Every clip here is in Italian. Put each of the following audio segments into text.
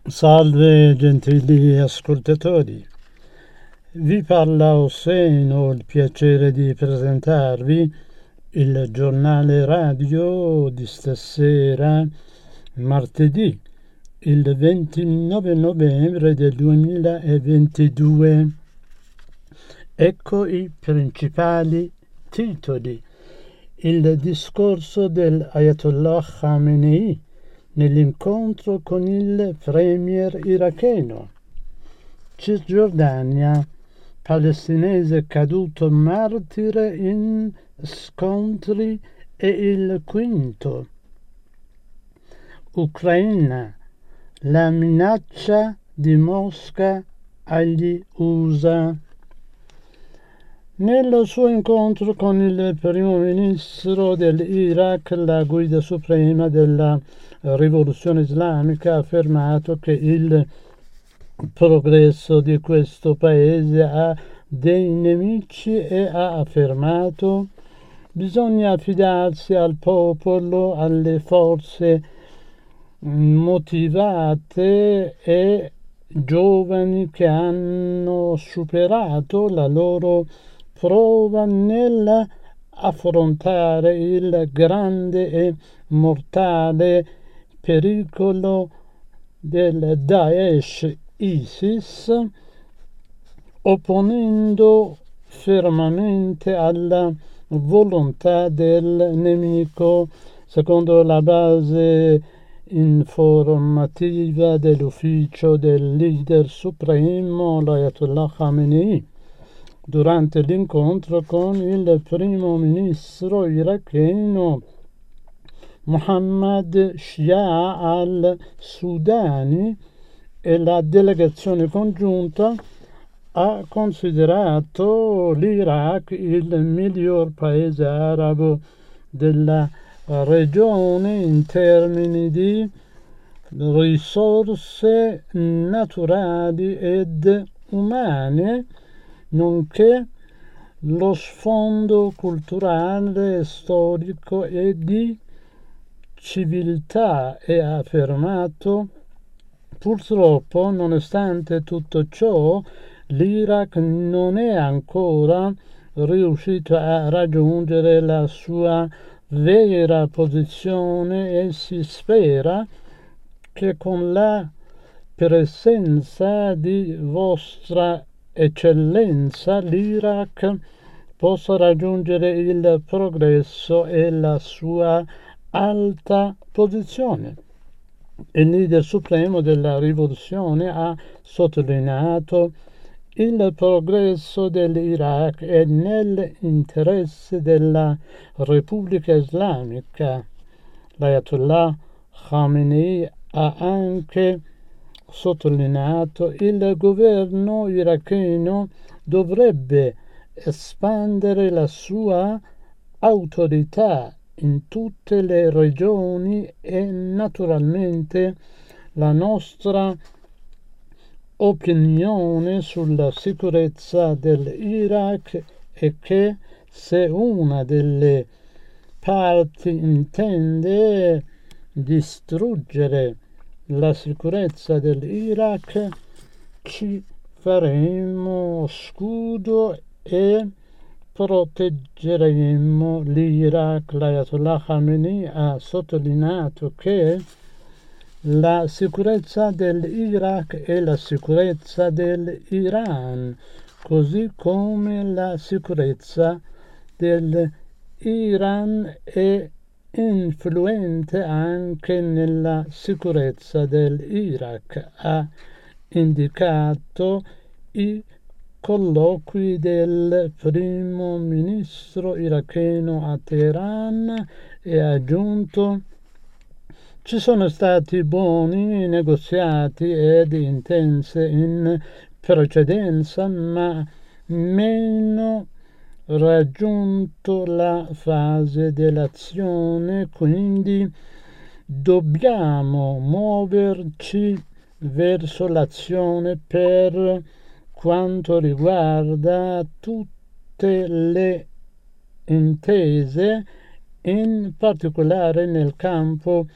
Salve gentili ascoltatori, vi parla Hossein, ho il piacere di presentarvi il giornale radio di stasera, martedì, il 29 novembre del 2022. Ecco i principali titoli. Il discorso dell'Ayatollah Khamenei nell'incontro con il premier iracheno. Cisgiordania, palestinese caduto martire in scontri e il quinto. Ucraina, la minaccia di Mosca agli USA. Nel suo incontro con il primo ministro dell'Iraq, la guida suprema della rivoluzione islamica ha affermato che il progresso di questo paese ha dei nemici e ha affermato: bisogna affidarsi al popolo, alle forze motivate e giovani che hanno superato la loro prova nell'affrontare il grande e mortale pericolo del Daesh ISIS, opponendo fermamente alla volontà del nemico. Secondo la base informativa dell'ufficio del leader supremo, l'Ayatollah Khamenei, durante l'incontro con il primo ministro iracheno Mohammad Shia al-Sudani e la delegazione congiunta, ha considerato l'Iraq il miglior paese arabo della regione in termini di risorse naturali ed umane, nonché lo sfondo culturale, storico e di civiltà, e ha affermato: purtroppo, nonostante tutto ciò, l'Iraq non è ancora riuscito a raggiungere la sua vera posizione e si spera che con la presenza di vostra eccellenza l'Iraq possa raggiungere il progresso e la sua alta posizione. Il leader supremo della rivoluzione ha sottolineato: il progresso dell'Iraq è nell'interesse della Repubblica Islamica. L'Ayatollah Khamenei ha anche sottolineato: il governo iracheno dovrebbe espandere la sua autorità in tutte le regioni e naturalmente la nostra opinione sulla sicurezza dell'Iraq è che se una delle parti intende distruggere la sicurezza dell'Iraq, ci faremo scudo e proteggeremo l'Iraq. L'Ayatollah Khamenei ha sottolineato che la sicurezza dell'Iraq è la sicurezza dell'Iran, così come la sicurezza dell'Iran è influente anche nella sicurezza dell'Iraq. Ha indicato i colloqui del primo ministro iracheno a Teheran e ha aggiunto: ci sono stati buoni negoziati ed intense in precedenza, ma meno raggiunto la fase dell'azione, quindi dobbiamo muoverci verso l'azione per quanto riguarda tutte le intese, in particolare nel campo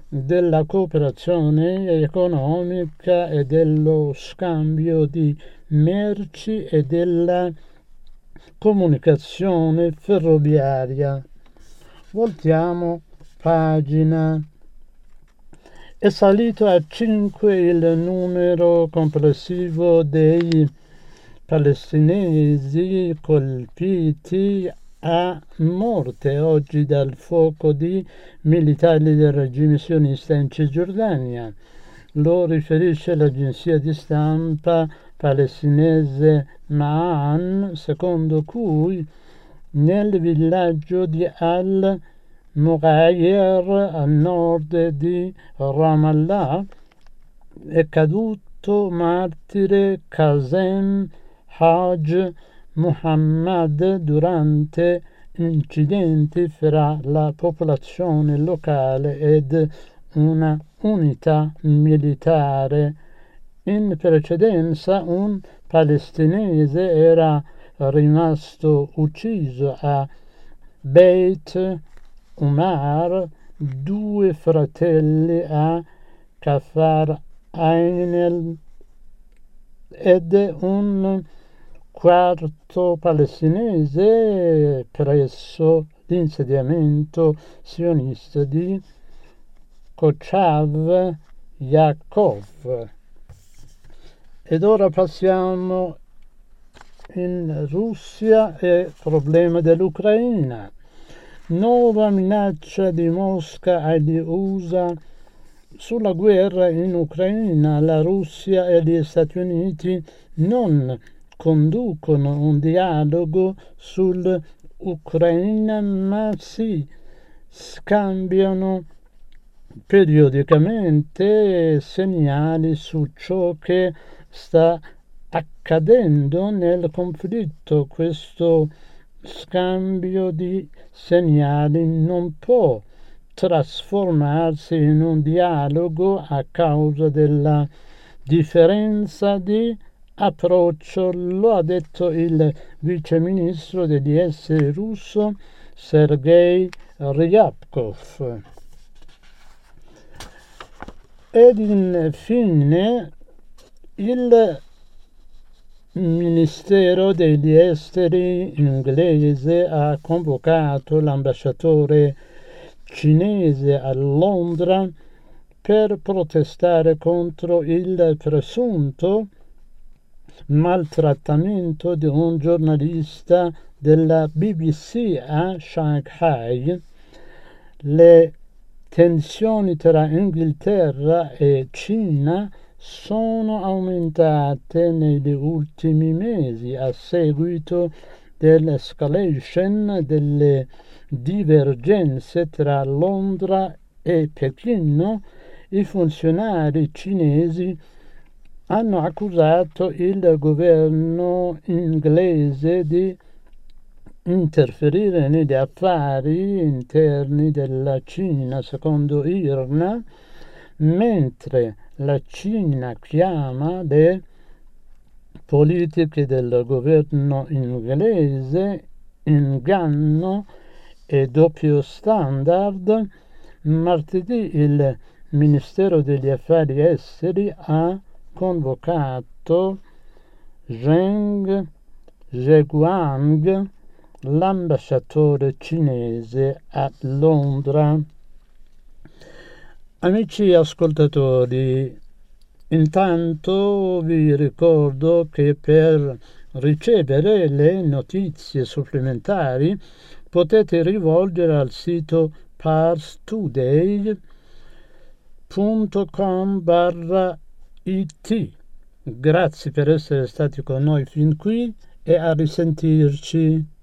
della cooperazione economica e dello scambio di merci e della comunicazione ferroviaria. Voltiamo pagina. È salito a 5 il numero complessivo dei palestinesi colpiti a morte oggi dal fuoco di militari del regime sionista in Cisgiordania. Lo riferisce l'agenzia di stampa palestinese Ma'an, secondo cui nel villaggio di Al-Mughayr a nord di Ramallah è caduto martire Qasem Haj Muhammad durante incidenti fra la popolazione locale ed una unità militare. In precedenza un palestinese era rimasto ucciso a Beit Umar, 2 fratelli a Kafar Ain ed un quarto palestinese presso l'insediamento sionista di Kochav Yaakov. Ed ora passiamo in Russia e problema dell'Ucraina. Nuova minaccia di Mosca agli USA sulla guerra in Ucraina. La Russia e gli Stati Uniti non conducono un dialogo sull'Ucraina, ma si scambiano periodicamente segnali su ciò che sta accadendo nel conflitto. Questo scambio di segnali non può trasformarsi in un dialogo a causa della differenza di approccio, lo ha detto il viceministro degli esteri russo Sergei Ryabkov. Ed infine il Ministero degli Esteri inglese ha convocato l'ambasciatore cinese a Londra per protestare contro il presunto maltrattamento di un giornalista della BBC a Shanghai. Le tensioni tra Inghilterra e Cina sono aumentate negli ultimi mesi a seguito dell'escalation delle divergenze tra Londra e Pechino. I funzionari cinesi hanno accusato il governo inglese di interferire negli affari interni della Cina, secondo IRNA, mentre la Cina chiama le politiche del governo inglese inganno e doppio standard. Martedì il Ministero degli Affari Esteri ha convocato Zheng Zheguang, l'ambasciatore cinese a Londra. Amici ascoltatori, intanto vi ricordo che per ricevere le notizie supplementari potete rivolgere al sito parstoday.com/it. Grazie per essere stati con noi fin qui e a risentirci.